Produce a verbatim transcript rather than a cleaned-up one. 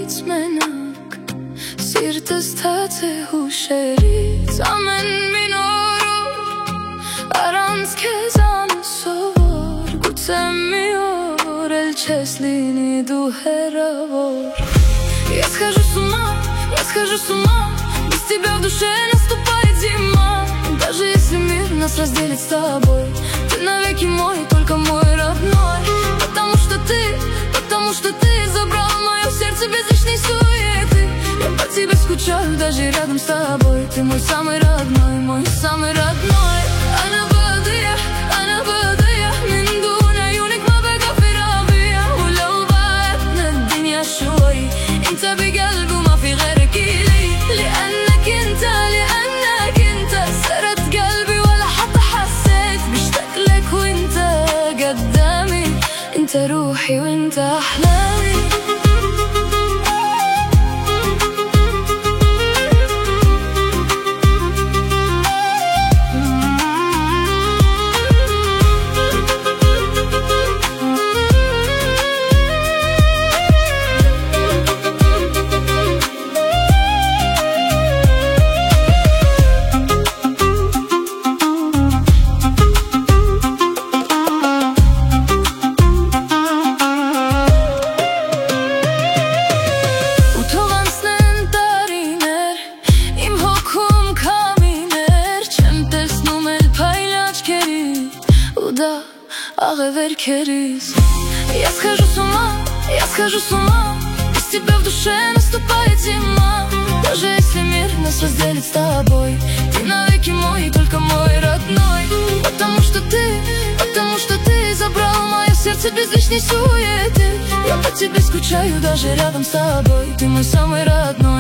ինձ մենակ, սիրտս թաց է հուշերից ամեն մի նորով, առանց քեզ անսովոր, գուցե մի օր էլ չես լինի դու հեռավոր. Я схожу с ума, я схожу с ума, без тебя в душе наступает зима. Даже если мир нас разделит с тобой, ты навеки мой, только мой родной. Потому что ты, потому что ты забрал мое сердце без лишней суеты. Я по тебе скучаю даже рядом с тобой. Ты мой самый родной, мой самый родной. أنا بقضية أنا بقضية من دون عيونك ما بقى في ربيع. ولو بعدنا الدنيا شوي انت بقلبي وما في غيرك إلي. لأنك انت لأنك انت سرت قلبي ولا حتى حسيت. بشتاق لك وانت قدامي، انت روحي وانت أحلامي. Я схожу с ума, я схожу с ума, без тебя в душе наступает зима. Даже если мир нас разделит с тобой, ты навеки мой, только мой родной. Потому что ты, потому что ты забрал мое сердце без лишней суеты. Я по тебе скучаю даже рядом с тобой. Ты мой самый родной.